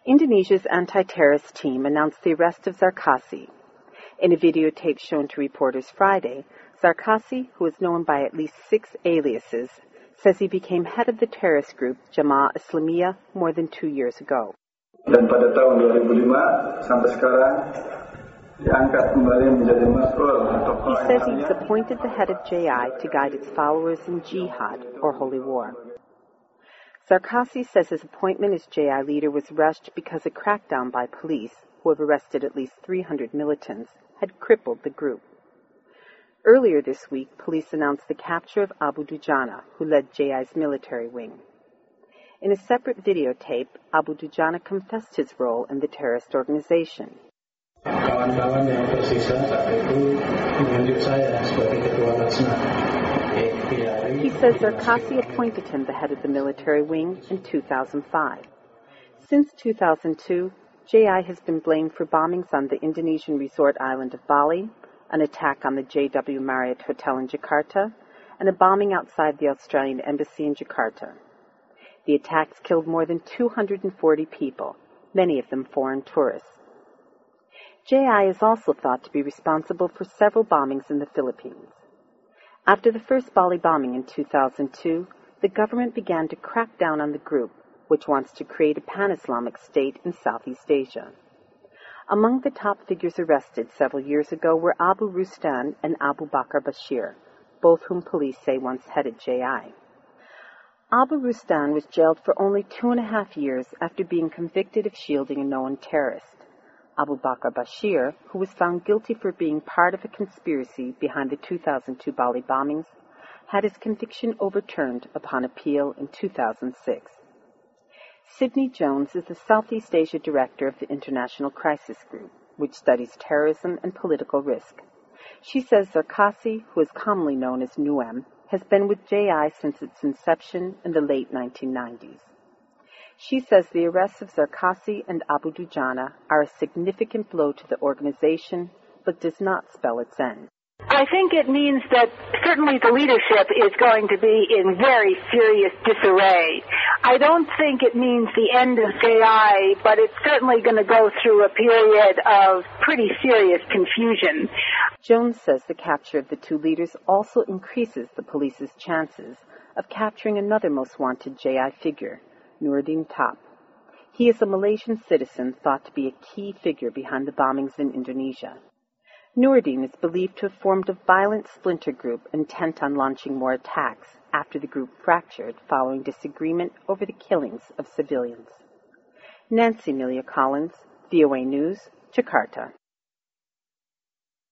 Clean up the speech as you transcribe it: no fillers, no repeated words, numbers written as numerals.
Indonesia's anti-terrorist team announced the arrest of Zarkasi. In a videotape shown to reporters Friday, Zarkasi, who is known by at least 6 aliases, says he became head of the terrorist group Jamaah Islamiyah more than 2 years ago. Dan pada tahun 2005 sampai sekarang diangkat kembali menjadi mas'ul. He says he's appointed the head of JI to guide its followers in jihad, or holy war. Zarkasi says his appointment as JI leader was rushed because a crackdown by police, who have arrested at least 300 militants, had crippled the group. Earlier this week, police announced the capture of Abu Dujana, who led JI's military wing. In a separate videotape, Abu Dujana confessed his role in the terrorist organization. Kawan-kawan yang tersisa saat itu menunjuk saya sebagai ketua Basna. He says Zarkasi appointed him the head of the military wing in 2005. Since 2002, JI has been blamed for bombings on the Indonesian resort island of Bali, an attack on the JW Marriott Hotel in Jakarta, and a bombing outside the Australian embassy in Jakarta. The attacks killed more than 240 people, many of them foreign tourists. JI is also thought to be responsible for several bombings in the Philippines. After the first Bali bombing in 2002, the government began to crack down on the group, which wants to create a pan-Islamic state in Southeast Asia. Among the top figures arrested several years ago were Abu Rustan and Abu Bakar Bashir, both whom police say once headed JI. Abu Rustan was jailed for only 2.5 years after being convicted of shielding a known terrorist. Abu Bakar Bashir, who was found guilty for being part of a conspiracy behind the 2002 Bali bombings, had his conviction overturned upon appeal in 2006. Sydney Jones is the Southeast Asia director of the International Crisis Group, which studies terrorism and political risk. She says Zarkasi, who is commonly known as NUM, has been with JI since its inception in the late 1990s. She says the arrests of Zarkasi and Abu Dujana are a significant blow to the organization, but does not spell its end. I think it means that certainly the leadership is going to be in very serious disarray. I don't think it means the end of JI, but it's certainly going to go through a period of pretty serious confusion. Jones says the capture of the two leaders also increases the police's chances of capturing another most wanted JI figure, Nurdin Top. He is a Malaysian citizen thought to be a key figure behind the bombings in Indonesia. Nurdin is believed to have formed a violent splinter group intent on launching more attacks after the group fractured following disagreement over the killings of civilians. Nancy Amelia Collins, VOA News, Jakarta.